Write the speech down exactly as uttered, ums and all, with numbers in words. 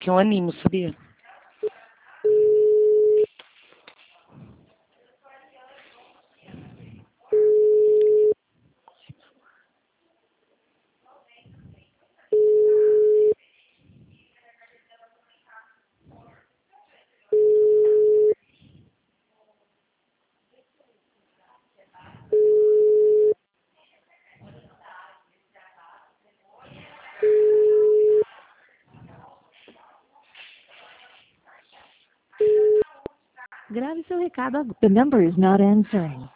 Que é um animo, sabia? Grave seu recado agora. The number is not answering.